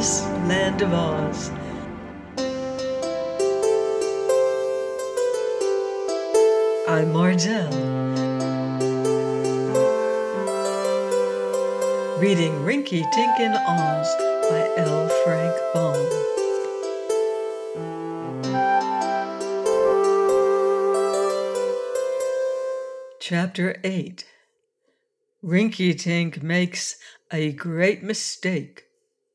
marvelous land of Oz. I'm Mardell, reading Rinky Tink in Oz by L. Frank Baum. Chapter 8. Rinky Tink makes a great mistake.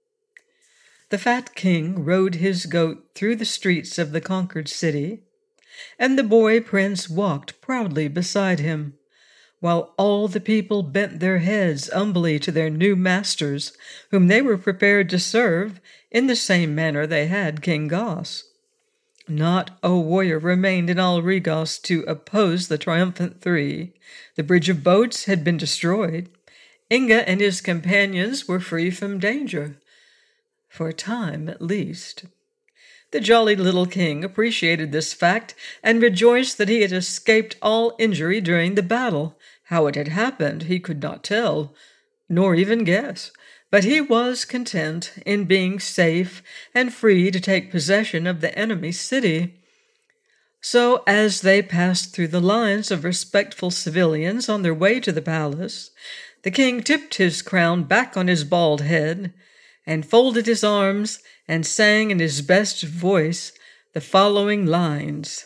The fat king rode his goat through the streets of the conquered city, and the boy prince walked proudly beside him, while all the people bent their heads humbly to their new masters, whom they were prepared to serve in the same manner they had King Goss. Not a warrior remained in all Regos to oppose the triumphant three. The bridge of boats had been destroyed. Inga and his companions were free from danger, for a time at least. The jolly little king appreciated this fact and rejoiced that he had escaped all injury during the battle. How it had happened he could not tell, nor even guess, but he was content in being safe and free to take possession of the enemy's city. So, as they passed through the lines of respectful civilians on their way to the palace, the king tipped his crown back on his bald head and folded his arms and sang in his best voice the following lines.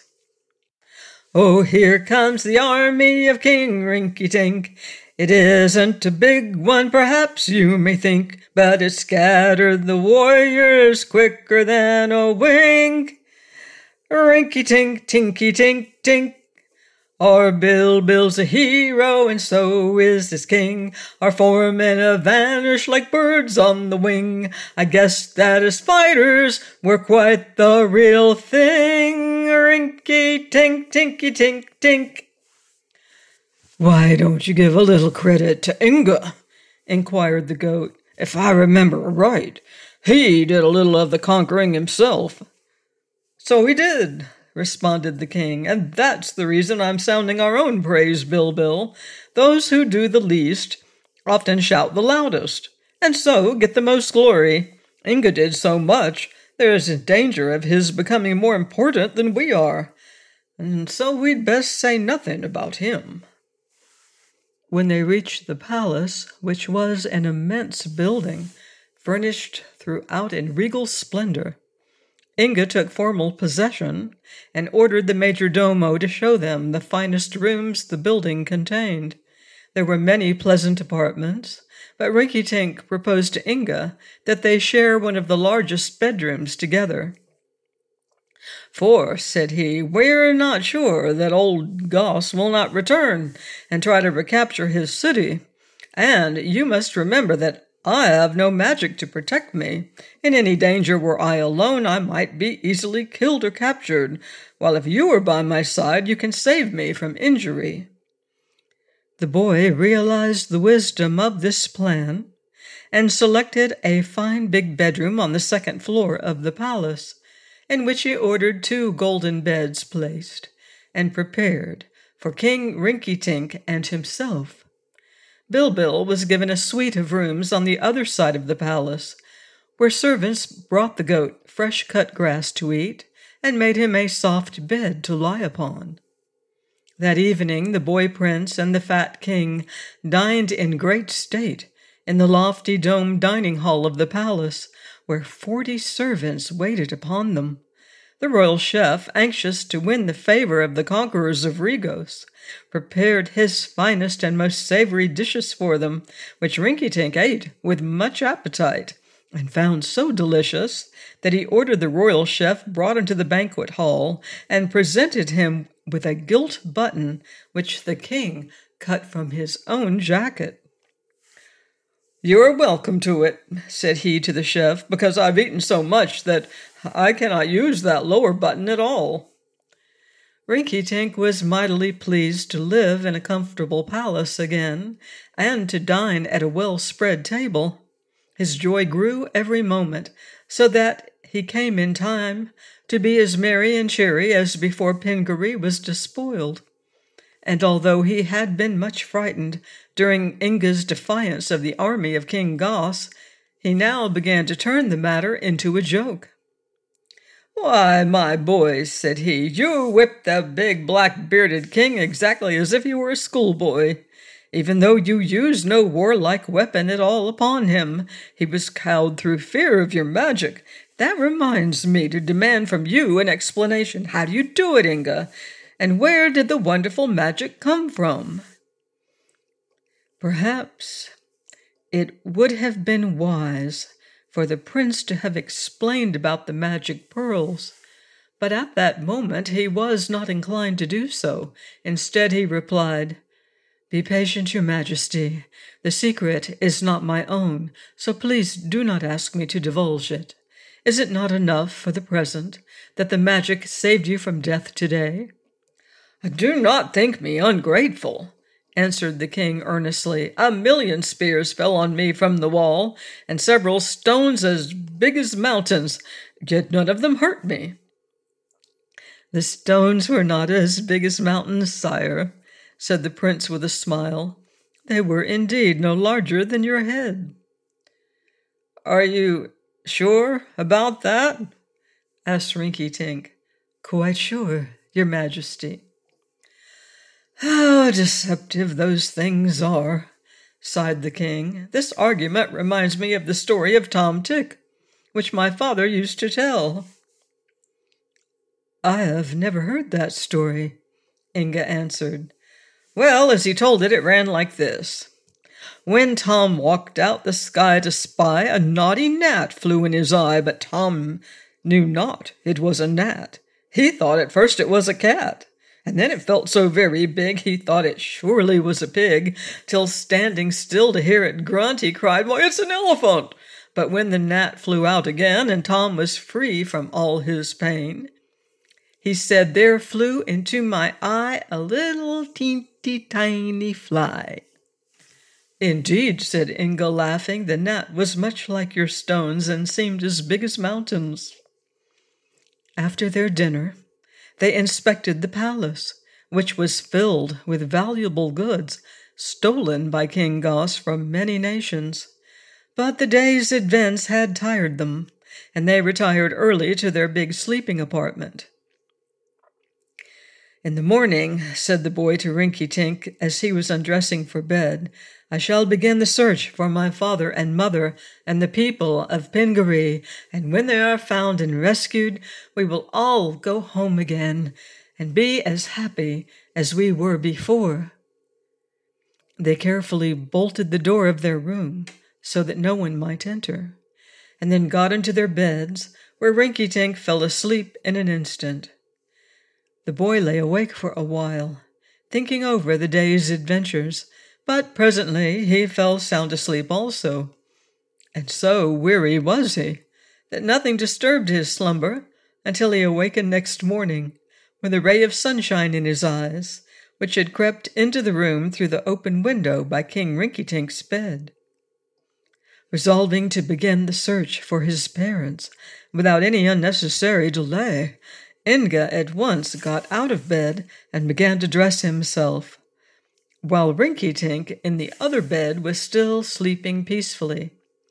"Oh, here comes the army of King Rinky Tink. It isn't a big one, perhaps you may think, but it scattered the warriors quicker than a wink. Rinky Tink, Tinky Tink, Tink. Our Bill's a hero, and so is his king. Our 4 men have vanished like birds on the wing. I guess that as fighters we're quite the real thing. Rinky Tink, Tinky Tink, Tink." "Why don't you give a little credit to Inga?" inquired the goat. "If I remember right, he did a little of the conquering himself." "So he did," responded the king, "and that's the reason I'm sounding our own praise, Bill. Those who do the least often shout the loudest, and so get the most glory. Inga did so much, there is a danger of his becoming more important than we are, and so we'd best say nothing about him." When they reached the palace, which was an immense building, furnished throughout in regal splendor, Inga took formal possession and ordered the major domo to show them the finest rooms the building contained. There were many pleasant apartments, but Rinky Tink proposed to Inga that they share one of the largest bedrooms together. "For," said he, "we're not sure that old Goss will not return and try to recapture his city, and you must remember that I have no magic to protect me. In any danger were I alone, I might be easily killed or captured, while if you are by my side, you can save me from injury." The boy realized the wisdom of this plan and selected a fine big bedroom on the second floor of the palace, in which he ordered 2 golden beds placed and prepared for King Rinky Tink and himself. Bill was given a suite of rooms on the other side of the palace, where servants brought the goat fresh-cut grass to eat and made him a soft bed to lie upon. That evening the boy prince and the fat king dined in great state in the lofty domed dining hall of the palace, where 40 servants waited upon them. The royal chef, anxious to win the favor of the conquerors of Regos, prepared his finest and most savory dishes for them, which Rinky Tink ate with much appetite, and found so delicious that he ordered the royal chef brought into the banquet hall and presented him with a gilt button which the king cut from his own jacket. "You are welcome to it," said he to the chef, "because I've eaten so much that I cannot use that lower button at all." Rinky Tink was mightily pleased to live in a comfortable palace again, and to dine at a well-spread table. His joy grew every moment, so that he came in time to be as merry and cheery as before Pingaree was despoiled. And although he had been much frightened during Inga's defiance of the army of King Goss, He now began to turn the matter into a joke. "Why, my boys," said he, "you whipped that big black-bearded king exactly as if he were a schoolboy. Even though you used no warlike weapon at all upon him, he was cowed through fear of your magic. That reminds me to demand from you an explanation. How do you do it, Inga? And where did the wonderful magic come from?" Perhaps it would have been wise for the prince to have explained about the magic pearls, but at that moment he was not inclined to do so. Instead, he replied, "Be patient, your majesty. The secret is not my own, so please do not ask me to divulge it. Is it not enough for the present that the magic saved you from death today?" "Do not think me ungrateful," answered the king earnestly. "A million spears fell on me from the wall, and several stones as big as mountains, yet none of them hurt me." "The stones were not as big as mountains, sire," said the prince with a smile. "They were indeed no larger than your head." "Are you sure about that?" asked Rinky-Tink. "Quite sure, your majesty." "How deceptive those things are," sighed the king. "This argument reminds me of the story of Tom Tick, which my father used to tell." "I have never heard that story," Inga answered. "Well, as he told it, it ran like this. When Tom walked out the sky to spy, a naughty gnat flew in his eye, but Tom knew not it was a gnat. He thought at first it was a cat, and then it felt so very big he thought it surely was a pig, till standing still to hear it grunt, he cried, 'Why, it's an elephant!' But when the gnat flew out again, and Tom was free from all his pain, he said, 'There flew into my eye a little teeny tiny fly.'" "Indeed," said Inga, laughing, "the gnat was much like your stones and seemed as big as mountains." After their dinner, they inspected the palace, which was filled with valuable goods stolen by King Goss from many nations. But the day's events had tired them, and they retired early to their big sleeping apartment. "In the morning," said the boy to Rinky-Tink as he was undressing for bed, "I shall begin the search for my father and mother and the people of Pingaree, and when they are found and rescued, we will all go home again and be as happy as we were before." They carefully bolted the door of their room so that no one might enter, and then got into their beds, where Rinky-Tink fell asleep in an instant. The boy lay awake for a while, thinking over the day's adventures, but presently he fell sound asleep also. And so weary was he that nothing disturbed his slumber until he awakened next morning with a ray of sunshine in his eyes, which had crept into the room through the open window by King Rinky-Tink's bed. Resolving to begin the search for his parents without any unnecessary delay, Inga at once got out of bed and began to dress himself, while Rinky-Tink in the other bed was still sleeping peacefully.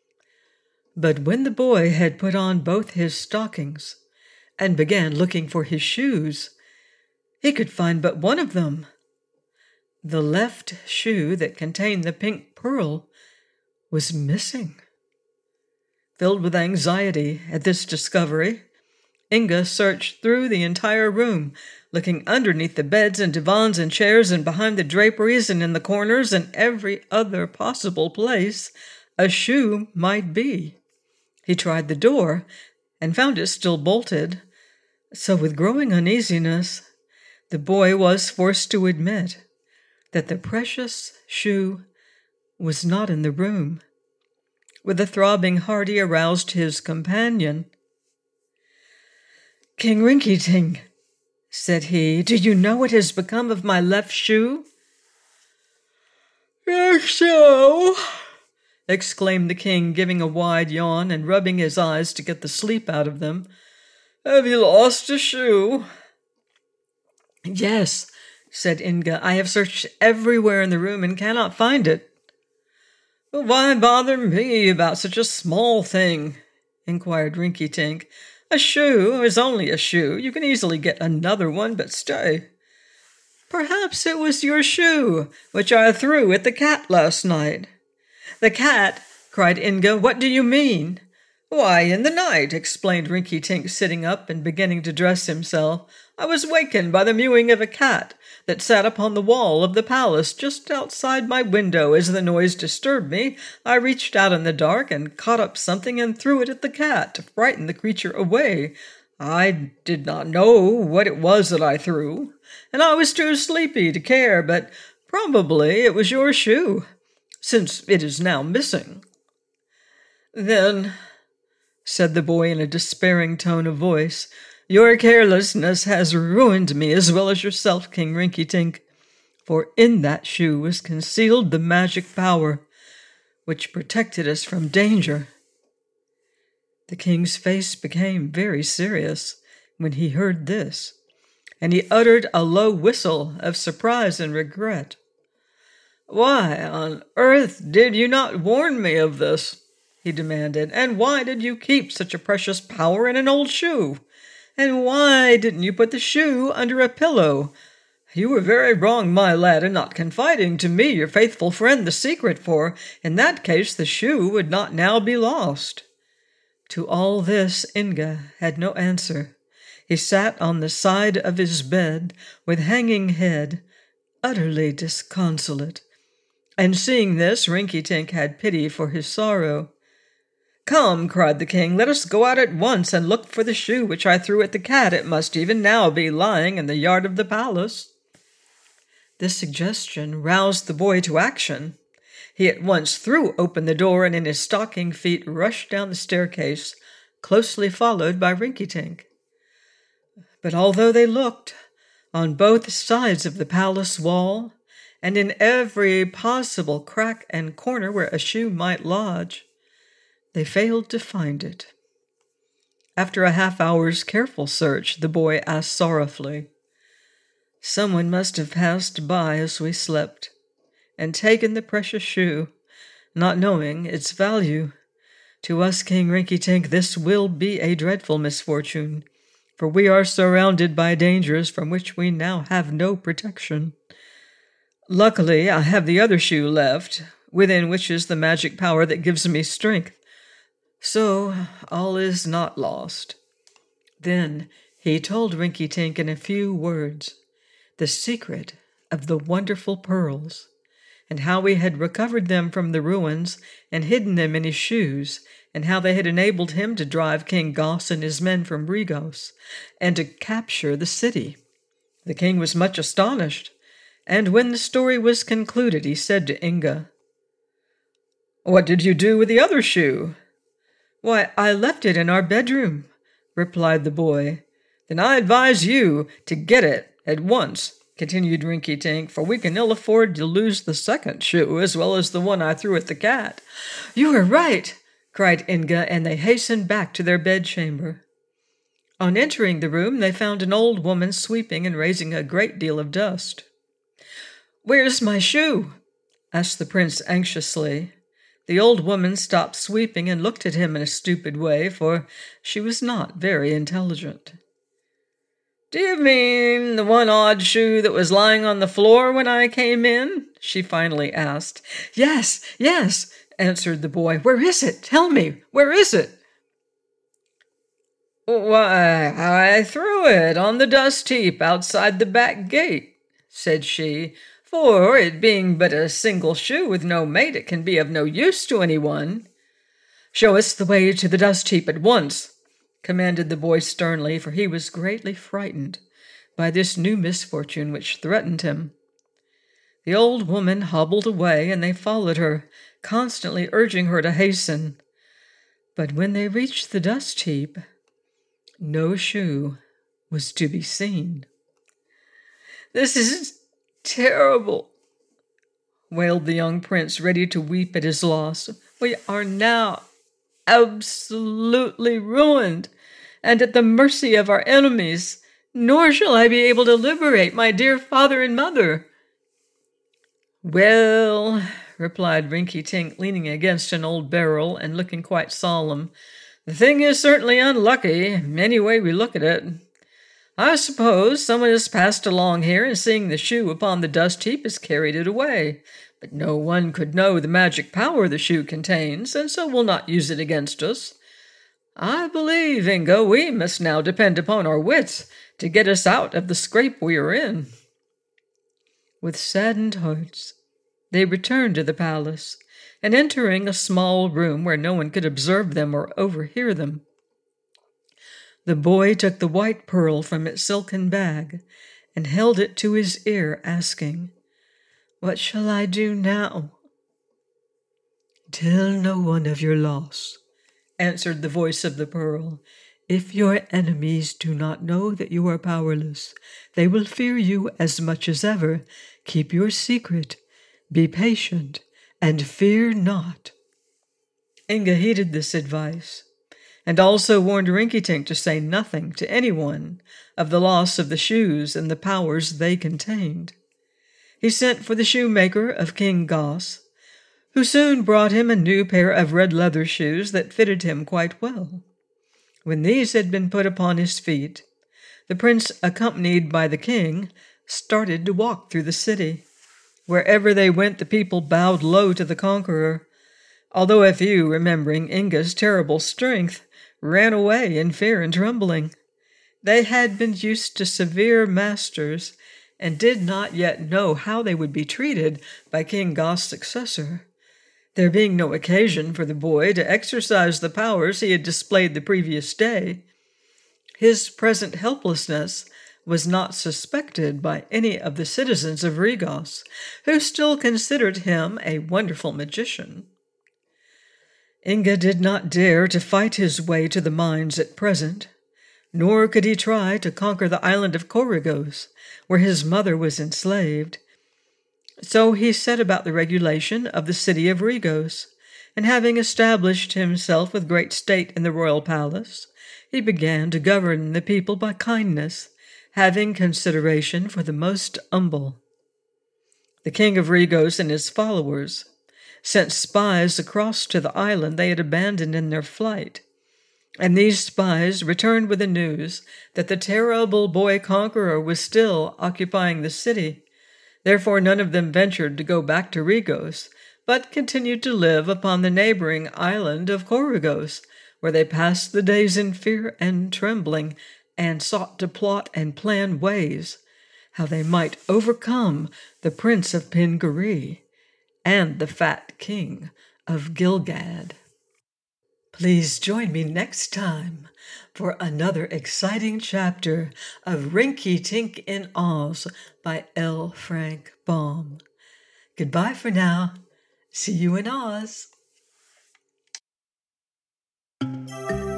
But when the boy had put on both his stockings and began looking for his shoes, he could find but one of them. The left shoe that contained the pink pearl was missing. Filled with anxiety at this discovery, Inga searched through the entire room, looking underneath the beds and divans and chairs and behind the draperies and in the corners and every other possible place a shoe might be. He tried the door and found it still bolted, so with growing uneasiness, the boy was forced to admit that the precious shoe was not in the room. With a throbbing heart, he aroused his companion. "King Rinky-Tink," said he, "do you know what has become of my left shoe?" "Yes, so," exclaimed the king, giving a wide yawn and rubbing his eyes to get the sleep out of them. "Have you lost a shoe?" "Yes," said Inga. "I have searched everywhere in the room and cannot find it." "But why bother me about such a small thing?" inquired Rinky-Tink. "A shoe is only a shoe. You can easily get another one, but stay. Perhaps it was your shoe, which I threw at the cat last night." "The cat?" cried Inga. "What do you mean?" "Why, in the night," explained Rinky-Tink, sitting up and beginning to dress himself, "I was wakened by the mewing of a cat that sat upon the wall of the palace just outside my window. As the noise disturbed me, I reached out in the dark and caught up something and threw it at the cat to frighten the creature away. I did not know what it was that I threw, and I was too sleepy to care, but probably it was your shoe, since it is now missing." "Then," said the boy in a despairing tone of voice, "your carelessness has ruined me as well as yourself, King Rinky-Tink, for in that shoe was concealed the magic power which protected us from danger." The king's face became very serious when he heard this, and he uttered a low whistle of surprise and regret. "Why on earth did you not warn me of this?" he demanded. "And why did you keep such a precious power in an old shoe? And why didn't you put the shoe under a pillow? You were very wrong, my lad, in not confiding to me, your faithful friend, the secret, for in that case the shoe would not now be lost." To all this Inga had no answer. He sat on the side of his bed with hanging head, utterly disconsolate. And seeing this, Rinky-Tink had pity for his sorrow. "Come," cried the king, "let us go out at once and look for the shoe which I threw at the cat. It must even now be lying in the yard of the palace." This suggestion roused the boy to action. He at once threw open the door and in his stocking feet rushed down the staircase, closely followed by Rinky-Tink. But although they looked on both sides of the palace wall and in every possible crack and corner where a shoe might lodge, they failed to find it. After a half-hour's careful search, the boy asked sorrowfully, "Someone must have passed by as we slept and taken the precious shoe, not knowing its value. To us, King Rinky-Tink, this will be a dreadful misfortune, for we are surrounded by dangers from which we now have no protection. Luckily, I have the other shoe left, within which is the magic power that gives me strength. So all is not lost." Then he told Rinky-Tink in a few words the secret of the wonderful pearls, and how he had recovered them from the ruins and hidden them in his shoes, and how they had enabled him to drive King Goss and his men from Regos, and to capture the city. The king was much astonished, and when the story was concluded, he said to Inga, "What did you do with the other shoe?" "Why, I left it in our bedroom," replied the boy. "Then I advise you to get it at once," continued Rinky-Tink, "for we can ill afford to lose the second shoe as well as the one I threw at the cat." "You are right," cried Inga, and they hastened back to their bedchamber. On entering the room, they found an old woman sweeping and raising a great deal of dust. "Where's my shoe?" asked the prince anxiously. The old woman stopped sweeping and looked at him in a stupid way, for she was not very intelligent. "Do you mean the one odd shoe that was lying on the floor when I came in?" she finally asked. Yes, answered the boy. "Where is it? Tell me, where is it?" "Why, I threw it on the dust heap outside the back gate," said she. "For it being but a single shoe with no mate, it can be of no use to anyone." "Show us the way to the dust heap at once," commanded the boy sternly, for he was greatly frightened by this new misfortune which threatened him. The old woman hobbled away, and they followed her, constantly urging her to hasten. But when they reached the dust heap, no shoe was to be seen. "This is terrible," wailed the young prince, ready to weep at his loss. "We are now absolutely ruined and at the mercy of our enemies, nor shall I be able to liberate my dear father and mother." "Well," replied Rinky-Tink, leaning against an old barrel and looking quite solemn. "The thing is certainly unlucky, any way we look at it. I suppose someone has passed along here and seeing the shoe upon the dust heap has carried it away. But no one could know the magic power the shoe contains, and so will not use it against us. I believe, Inga, we must now depend upon our wits to get us out of the scrape we are in." With saddened hearts, they returned to the palace, and entering a small room where no one could observe them or overhear them, the boy took the white pearl from its silken bag and held it to his ear, asking, "What shall I do now?" "Tell no one of your loss," answered the voice of the pearl. "If your enemies do not know that you are powerless, they will fear you as much as ever. Keep your secret, be patient, and fear not." Inga heeded this advice, and also warned Rinky-Tink to say nothing to anyone of the loss of the shoes and the powers they contained. He sent for the shoemaker of King Goss, who soon brought him a new pair of red leather shoes that fitted him quite well. When these had been put upon his feet, the prince, accompanied by the king, started to walk through the city. Wherever they went, the people bowed low to the conqueror, although a few, remembering Inga's terrible strength, ran away in fear and trembling. They had been used to severe masters and did not yet know how they would be treated by King Goss' successor. There being no occasion for the boy to exercise the powers he had displayed the previous day, his present helplessness was not suspected by any of the citizens of Regos, who still considered him a wonderful magician. Inga did not dare to fight his way to the mines at present, nor could he try to conquer the island of Coregos, where his mother was enslaved. So he set about the regulation of the city of Regos, and having established himself with great state in the royal palace, he began to govern the people by kindness, having consideration for the most humble. The king of Regos and his followers sent spies across to the island they had abandoned in their flight, and these spies returned with the news that the terrible boy conqueror was still occupying the city. Therefore none of them ventured to go back to Regos, but continued to live upon the neighboring island of Coregos, where they passed the days in fear and trembling, and sought to plot and plan ways how they might overcome the Prince of Pingaree and the Fat King of Gilgad. Please join me next time for another exciting chapter of Rinky-Tink in Oz by L. Frank Baum. Goodbye for now. See you in Oz.